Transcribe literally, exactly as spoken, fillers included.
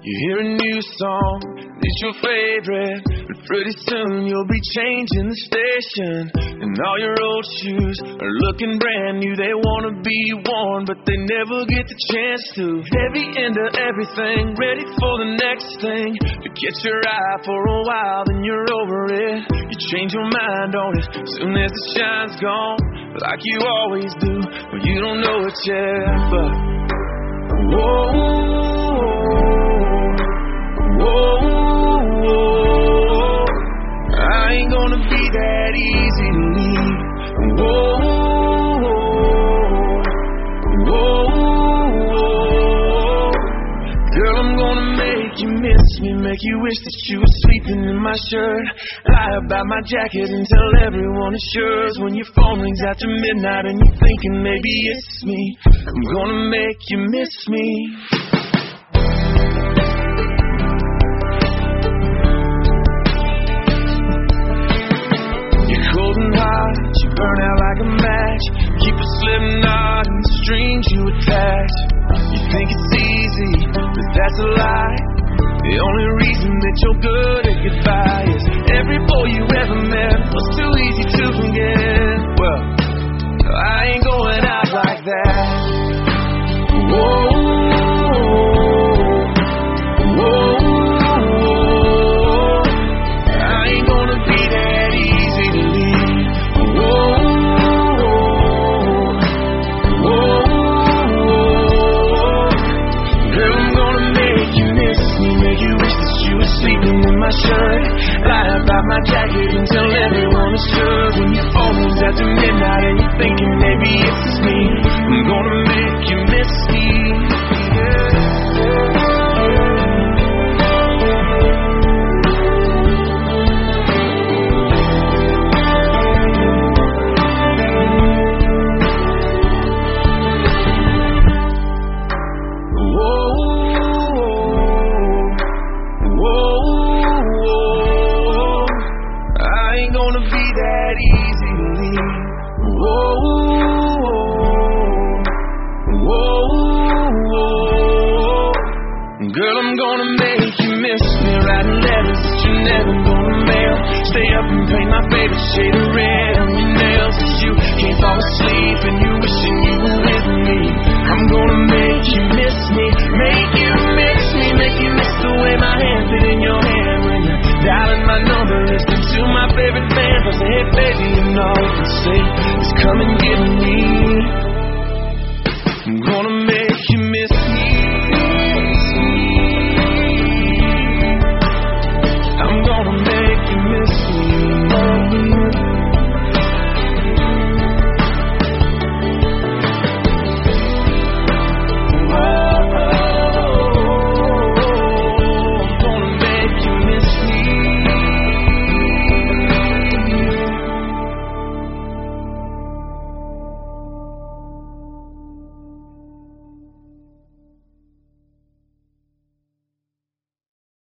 You hear a new song, it's your favorite, but pretty soon you'll be changing the station. And all your old shoes are looking brand new. They wanna be worn, but they never get the chance to. Heavy into everything, ready for the next thing. You catch your eye for a while, then you're over it. You change your mind on it, soon as the shine's gone, like you always do. Well, you don't know it yet, but whoa. Whoa, I ain't gonna be that easy to leave. Whoa, whoa, girl, I'm gonna make you miss me, make you wish that you were sleeping in my shirt. Lie about my jacket and tell everyone it's yours. When your phone rings after midnight and you're thinking maybe it's me, I'm gonna make you miss me. You burn out like a match. Keep a slip knot in the strings you attach. You think it's easy, but that's a lie. The only reason that you're good at goodbye is every boy you ever met was too easy to forget. Well, I ain't going out like that. Whoa, whoa, I ain't gonna be that easy to leave. Sleeping in my shirt, lie about my jacket and tell everyone it's yours. When your phone rings after midnight and you're thinking maybe it's me, I'm gonna make you miss me. Girl, I'm gonna make you miss me, writing letters that you're never gonna mail. Stay up and paint my favorite shade of red on your nails, cause you can't fall asleep and you wishing you were with me. I'm gonna make you miss me, make you miss me, make you